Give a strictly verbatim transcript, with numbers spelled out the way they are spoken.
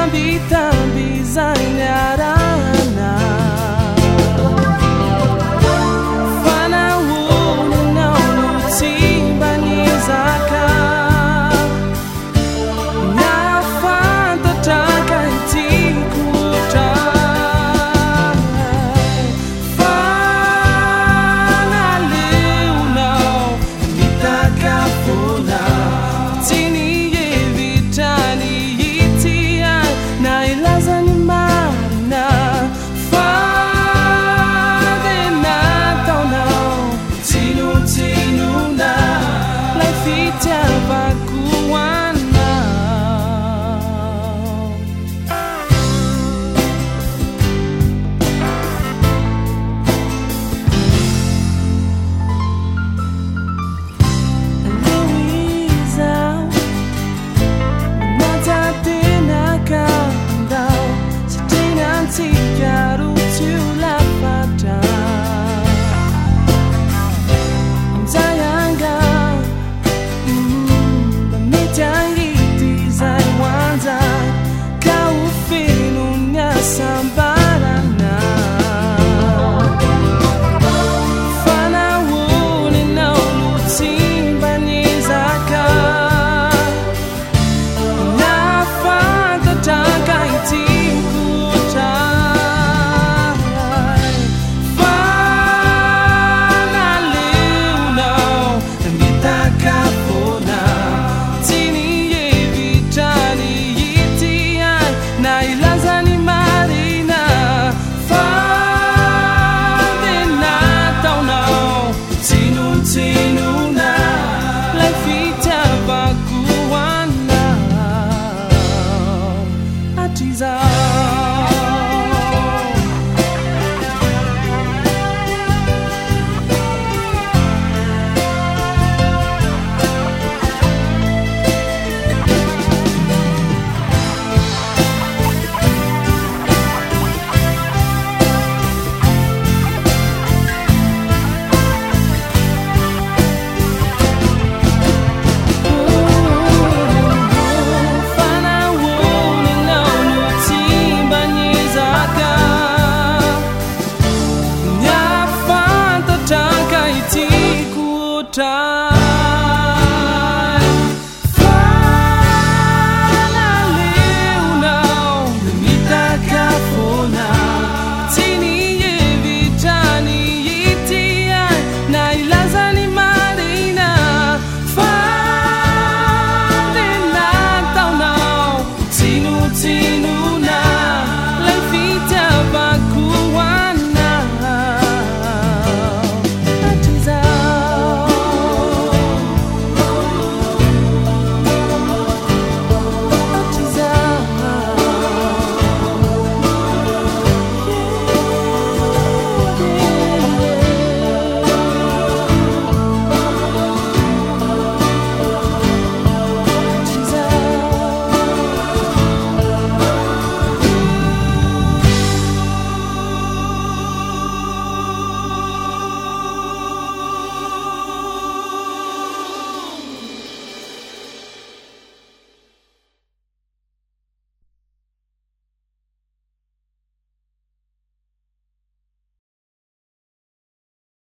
tambi-tambi zay niarahana. Fanahoninao no tsy mba niezaka nahafantatra ankehitriko ohatray. Fanaleonao nitaka foana tsy nihevitra nihitsy ahy na ilaza ny marina. Fa de nataonao tsinotsinona lay fitiavako anao. Aleo izaho manatanteraka andao satria nantsika rotsy ho lafatra. Amizay angao mba mety angity zay hoanjay ka ho feno ny asambarana. Fanahoninao no tsy mba niezaka nahafantatra ankehitriko ohatray. Fanaleonao nitaka foana tsy nihevitra nihitsy ahy na ilaza ny marina. Fa de nataonao tsinotsinona lay fitiavako anao hatrizao. Fanahoninao no tsy mba niezaka nahafantatra ankehitriko ohatray. Fanaleonao nitaka foana tsy nihevitra nihitsy ahy na ilaza ny marina. Fa de nataonao tsinotsino